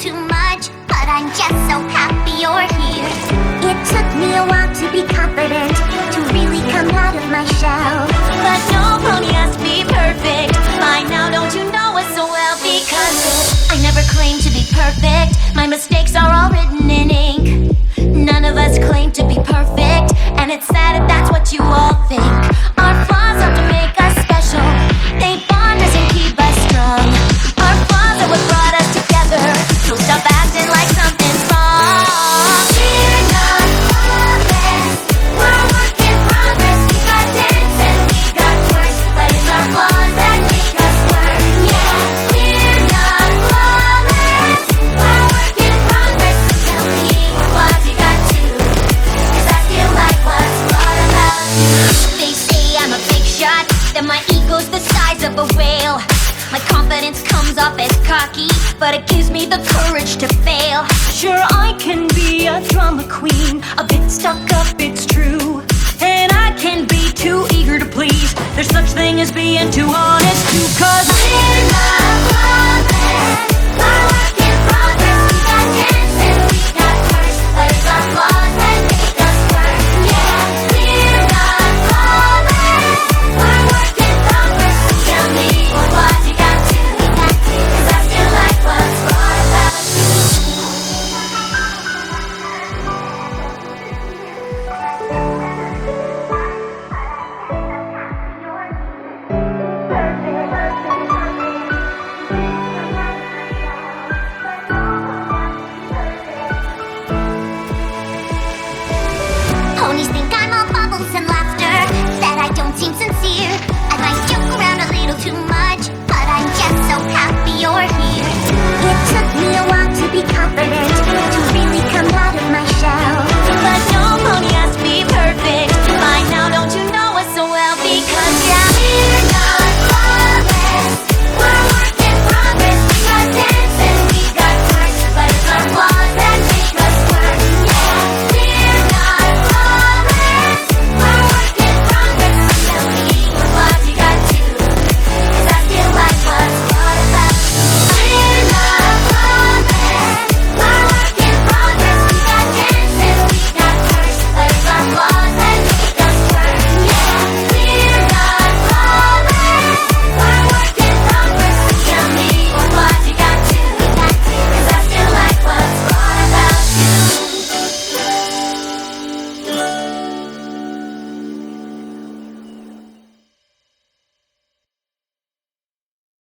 too much, but I'm just so happy you're here. It took me a while to be confident, to really come out of my shell. But no pony has to be perfect. By now, don't you know us so well? Because I never claim to be perfect. My mistakes are all written in ink. None of us claim to be perfect, and it's sad if that's what you all think. Our flaws are to make us special. They bond us and keep us strong. Our flaws are what brought us together. So stop acting like something's wrong. We're not flawless, we're a work in progress. We got dents and we got worse, but it's our flaws that make us work. Yeah, we're not flawless, we're a work in progress. So tell me what flaws you got too, 'cause I feel like what's flawed about you. They say I'm a big shot, that my ego's the size of a whale. My confidence comes off as cocky, but it gives me the courage to fail. Sure, I can be a drama queen, a bit stuck up, it's true. And I can be too eager to please. There's such thing as being too honest too, 'cause